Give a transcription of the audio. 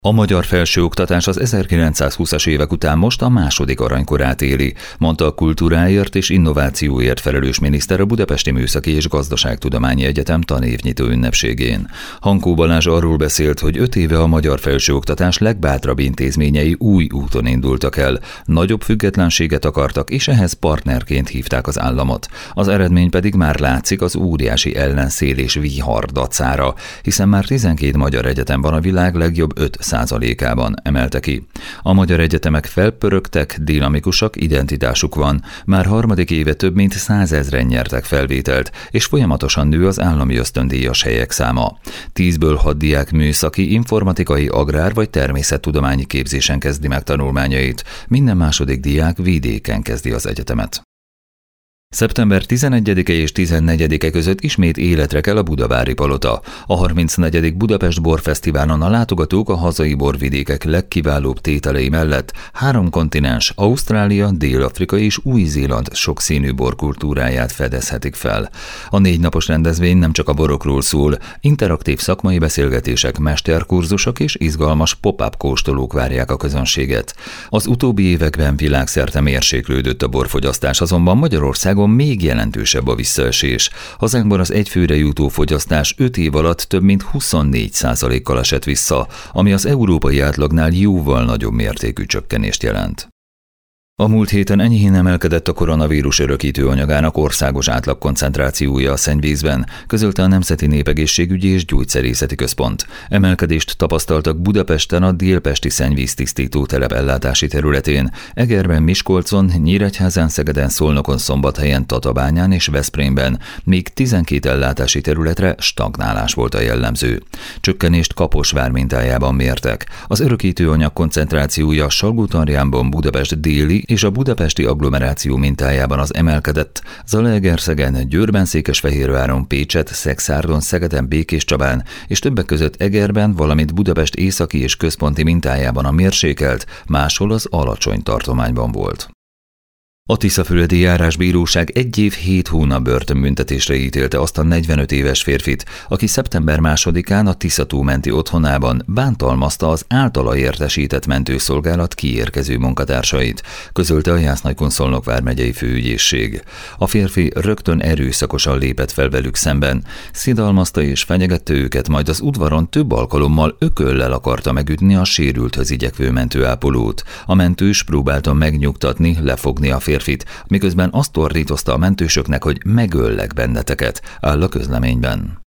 A magyar felsőoktatás az 1920-as évek után most a második aranykorát éli, mondta a kultúráért és innovációért felelős miniszter a Budapesti Műszaki és Gazdaságtudományi Egyetem tanévnyitó ünnepségén. Hankó Balázs arról beszélt, hogy 5 éve a magyar felsőoktatás legbátrabb intézményei új úton indultak el, nagyobb függetlenséget akartak, és ehhez partnerként hívták az államot. Az eredmény pedig már látszik az óriási ellenszél és vihar dacára, hiszen már 12 magyar egyetem van a világ legjobb 5%-ában, emelte ki. A magyar egyetemek felpörögtek, dinamikusak, identitásuk van. Már harmadik éve több mint 100 000-en nyertek felvételt, és folyamatosan nő az állami ösztöndíjas helyek száma. 10-ből 6 diák műszaki, informatikai, agrár vagy természettudományi képzésen kezdi meg tanulmányait. Minden második diák vidéken kezdi az egyetemet. Szeptember 11-e és 14-e között ismét életre kell a Budavári Palota. A 34. Budapest Borfesztiválon a látogatók a hazai borvidékek legkiválóbb tételei mellett 3 kontinens, Ausztrália, Dél-Afrika és Új-Zéland sokszínű borkultúráját fedezhetik fel. A 4 napos rendezvény nem csak a borokról szól, interaktív szakmai beszélgetések, mesterkurzusok és izgalmas pop-up kóstolók várják a közönséget. Az utóbbi években világszerte mérséklődött a borfogyasztás, azonban Magyarországon még jelentősebb a visszaesés. Hazánkban az egyfőre jutó fogyasztás 5 év alatt több mint 24%-kal esett vissza, ami az európai átlagnál jóval nagyobb mértékű csökkenést jelent. A múlt héten enyhén emelkedett a koronavírus örökítő anyagának országos átlagkoncentrációja a szennyvízben, közölte a Nemzeti Népegészségügyi és Gyógyszerészeti Központ. Emelkedést tapasztaltak Budapesten a délpesti szennyvíztisztító telep ellátási területén, Egerben, Miskolcon, Nyíregyházán, Szegeden, Szolnokon, Szombathelyen, Tatabányán és Veszprémben, míg 12 ellátási területre stagnálás volt a jellemző. Csökkenést Kaposvár mintájában mértek. Az örökítő anyag koncentrációja Salgótarjánban, Budapest déli és a budapesti agglomeráció mintájában az emelkedett, Zalaegerszegen, Győrben, Székesfehérváron, Pécset, Szekszárdon, Szegeden, Békéscsabán és többek között Egerben, valamint Budapest északi és központi mintájában a mérsékelt, máshol az alacsony tartományban volt. A Tiszafüredi Járásbíróság 1 év 7 hónap börtönbüntetésre ítélte azt a 45 éves férfit, aki szeptember 2-án a Tisza-tó menti otthonában bántalmazta az általa értesített mentőszolgálat kiérkező munkatársait, közölte a Jász-Nagykun-Szolnok vármegyei főügyészség. A férfi rögtön erőszakosan lépett fel velük szemben, szidalmazta és fenyegette őket, majd az udvaron több alkalommal ököllel akarta megütni a sérülthöz igyekvő mentőápolót. A mentős próbálta megnyugtatni, lefogni a férfit, miközben azt ordítozta a mentősöknek, hogy megöllek benneteket, áll a közleményben.